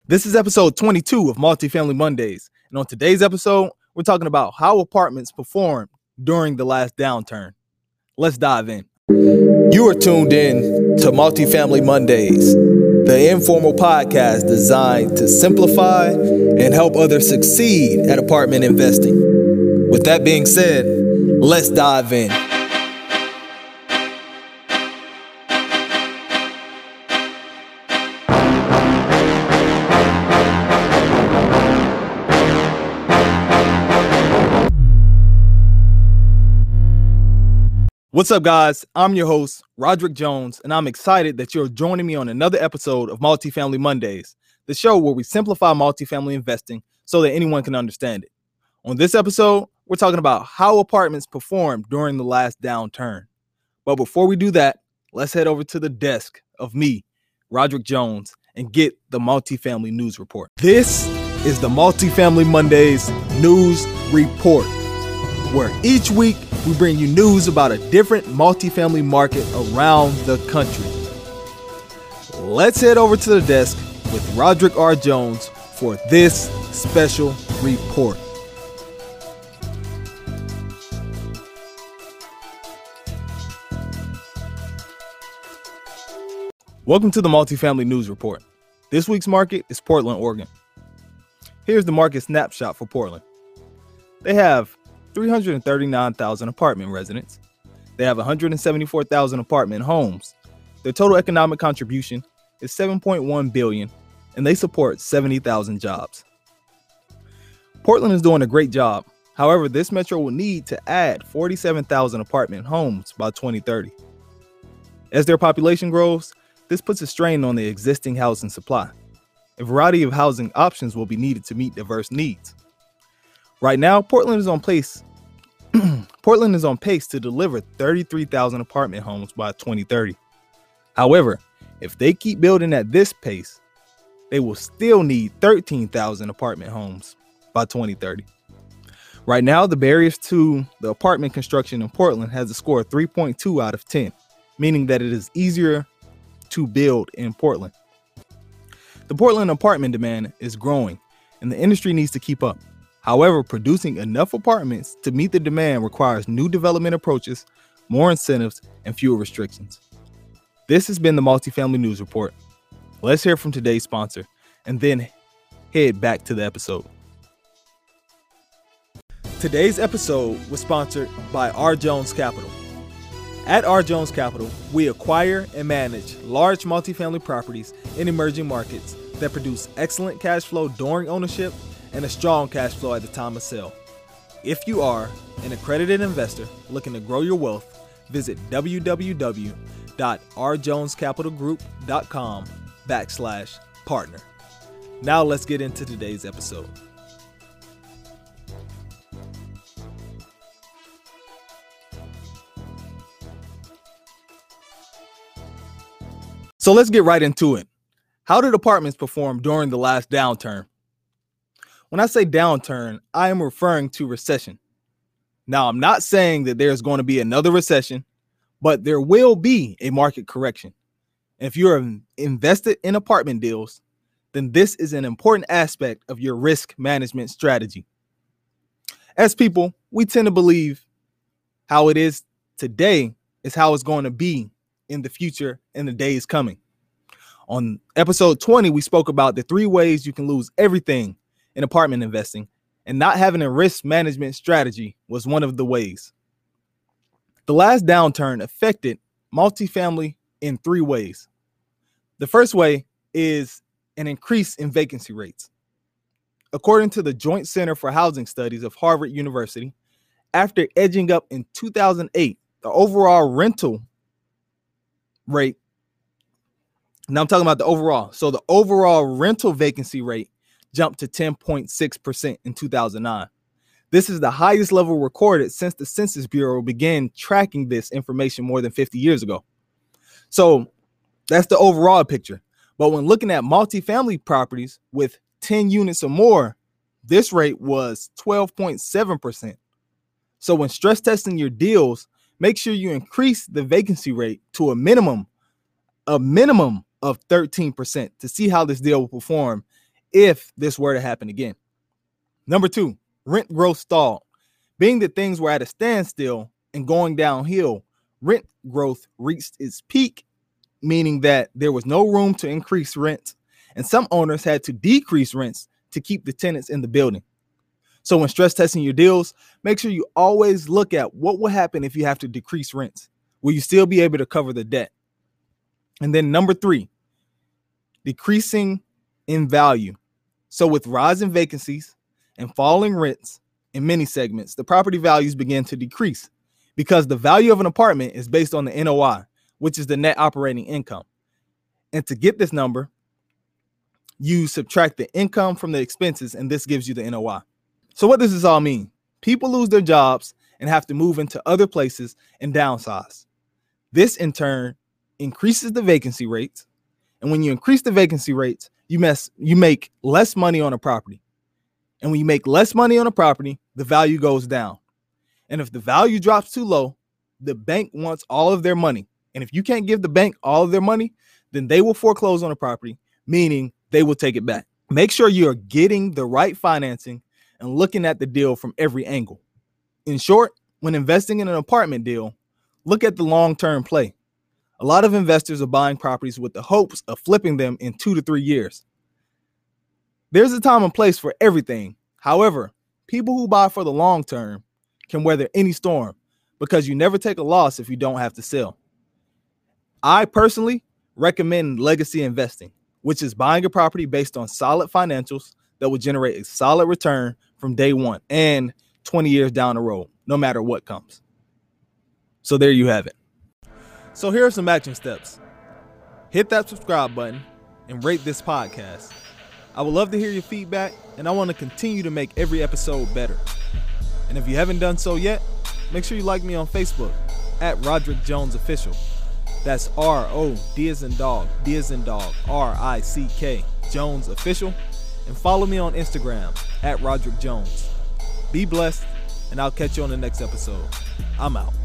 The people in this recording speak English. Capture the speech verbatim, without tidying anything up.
This is episode twenty-two of Multifamily Mondays, and on today's episode, we're talking about how apartments performed during the last downturn. Let's dive in. You are tuned in to Multifamily Mondays, the informal podcast designed to simplify and help others succeed at apartment investing. With that being said, let's dive in. What's up, guys? I'm your host, Roderick Jones, and I'm excited that you're joining me on another episode of Multifamily Mondays, the show where we simplify multifamily investing so that anyone can understand it. On this episode, we're talking about how apartments performed during the last downturn. But before we do that, let's head over to the desk of me, Roderick Jones, and get the Multifamily News Report. This is the Multifamily Mondays News Report, where each week we bring you news about a different multifamily market around the country. Let's head over to the desk with Roderick R. Jones for this special report. Welcome to the Multifamily News Report. This week's market is Portland, Oregon. Here's the market snapshot for Portland. They have three hundred thirty-nine thousand apartment residents. They have one hundred seventy-four thousand apartment homes. Their total economic contribution is seven point one billion dollars, and they support seventy thousand jobs. Portland is doing a great job. However, this metro will need to add forty-seven thousand apartment homes by twenty thirty. As their population grows, this puts a strain on the existing housing supply. A variety of housing options will be needed to meet diverse needs. Right now, Portland is on pace. Portland is on pace to deliver thirty-three thousand apartment homes by twenty thirty. However, if they keep building at this pace, they will still need thirteen thousand apartment homes by twenty thirty. Right now, the barriers to the apartment construction in Portland has a score of three point two out of ten, meaning that it is easier to build in Portland. The Portland apartment demand is growing, and the industry needs to keep up. However, producing enough apartments to meet the demand requires new development approaches, more incentives, and fewer restrictions. This has been the Multifamily News Report. Let's hear from today's sponsor and then head back to the episode. Today's episode was sponsored by R. Jones Capital. At R. Jones Capital, we acquire and manage large multifamily properties in emerging markets that produce excellent cash flow during ownership and a strong cash flow at the time of sale. If you are an accredited investor looking to grow your wealth, visit www.rjonescapitalgroup.com backslash partner. Now let's get into today's episode. So let's get right into it. How did apartments perform during the last downturn? When I say downturn, I am referring to recession. Now, I'm not saying that there's going to be another recession, but there will be a market correction. And if you're invested in apartment deals, then this is an important aspect of your risk management strategy. As people, we tend to believe how it is today is how it's going to be in the future in the days coming. On episode twenty, we spoke about the three ways you can lose everything in apartment investing, and not having a risk management strategy was one of the ways. The last downturn affected multifamily in three ways. The first way is an increase in vacancy rates. According to the Joint Center for Housing Studies of Harvard University, after edging up in two thousand eight, the overall rental rate, now I'm talking about the overall, so the overall rental vacancy rate jumped to ten point six percent in two thousand nine. This is the highest level recorded since the Census Bureau began tracking this information more than fifty years ago. So that's the overall picture. But when looking at multifamily properties with ten units or more, this rate was twelve point seven percent. So when stress testing your deals, make sure you increase the vacancy rate to a minimum, a minimum of thirteen percent to see how this deal will perform if this were to happen again. Number two, rent growth stalled. Being that things were at a standstill and going downhill, rent growth reached its peak, meaning that there was no room to increase rents, and some owners had to decrease rents to keep the tenants in the building. So when stress testing your deals, make sure you always look at what will happen if you have to decrease rents. Will you still be able to cover the debt? And then number three, decreasing in value. So with rising vacancies and falling rents in many segments, the property values begin to decrease because the value of an apartment is based on the N O I, which is the net operating income. And to get this number, you subtract the income from the expenses, and this gives you the N O I. So what does this all mean? People lose their jobs and have to move into other places and downsize. This in turn increases the vacancy rates. And when you increase the vacancy rates, you mess, you make less money on a property. And when you make less money on a property, the value goes down. And if the value drops too low, the bank wants all of their money. And if you can't give the bank all of their money, then they will foreclose on a property, meaning they will take it back. Make sure you're getting the right financing and looking at the deal from every angle. In short, when investing in an apartment deal, look at the long-term play. A lot of investors are buying properties with the hopes of flipping them in two to three years. There's a time and place for everything. However, people who buy for the long term can weather any storm because you never take a loss if you don't have to sell. I personally recommend legacy investing, which is buying a property based on solid financials that will generate a solid return from day one and twenty years down the road, no matter what comes. So there you have it. So here are some action steps. Hit that subscribe button and rate this podcast. I would love to hear your feedback, and I want to continue to make every episode better. And if you haven't done so yet, make sure you like me on Facebook at Roderick Jones Official. That's R O D as in dog, D as in dog, R I C K, Jones Official. And follow me on Instagram at Roderick Jones. Be blessed, and I'll catch you on the next episode. I'm out.